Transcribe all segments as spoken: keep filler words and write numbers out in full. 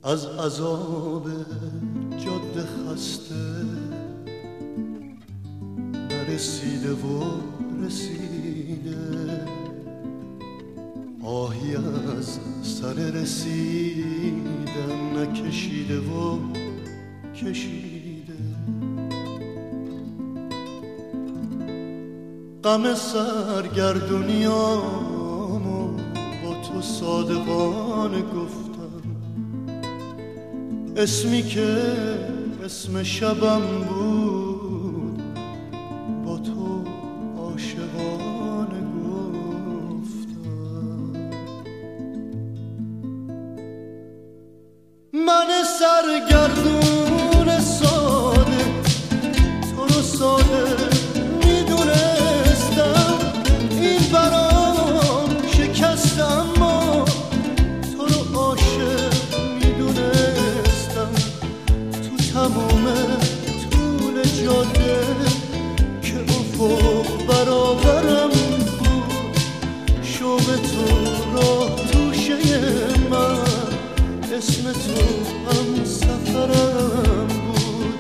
از عذاب جاده خسته نرسیده و رسیده، آهی از سر رسیدن نکشیده و کشیده. غم سرگردونیامو با تو صادقانه گفتم، اسمی که اسم شبم بود با تو عاشقانه گفتم. من سرگردون ساده تو رو ساده میدونستم، این برام شکستم ما تو رو عاشق میدونستم. تو تمام طول جاده که افق برابرم بود، شوق تو راه توشه من، اسم تو هم سفرم بود.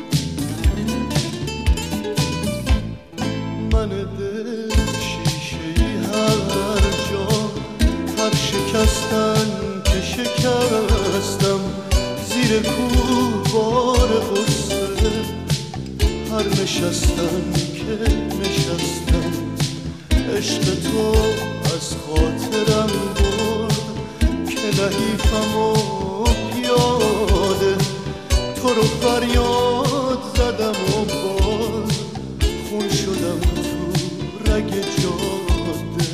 من دل شیشه‌ای هر جا، هر شکستن که شکستم، زیر کوه بار غصه هر نشستن که نشستم. عشق تو از خاطرم برد که لحیفم و پیاده تو رو فریاد زدم و باز خون شدم تو رگ جاده.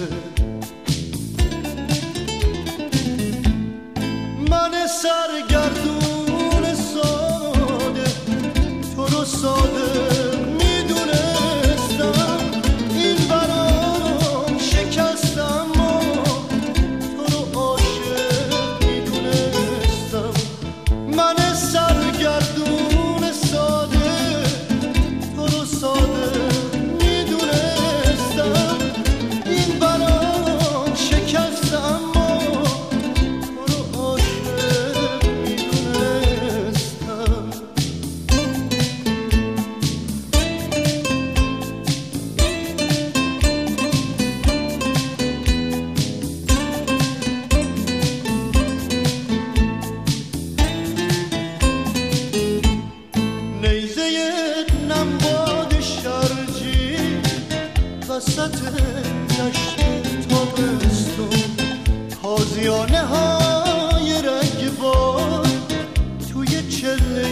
من سرگردون ساده تو رو ساده میدونستم، این برام شکستم و تو رو عاشق میدونستم. من سرگردون ساده تو رو ساده میدونستم، این برام شکستم و تو رو عاشق میدونستم. نیزه نمباد شرجی وسط دشت تابستون، تازیانه های رگبار توی چله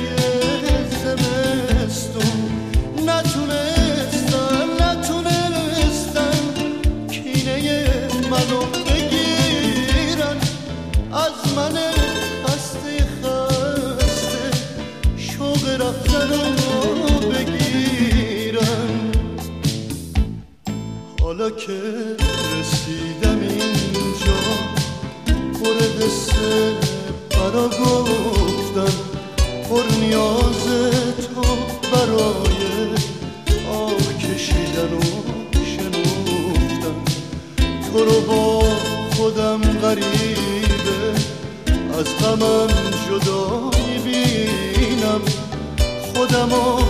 زمستون. نتونستن نتونستن کینه منو بگیرن، از من خسته خسته شوق رفتن رو بگیرن. حالا که رسیدم اینجا پر حس برا گفتن، پر نیاز تو برای آه کشیدن و شنفتن. تو رو با خودم غریبه از غمم جدا میبینم، خودمو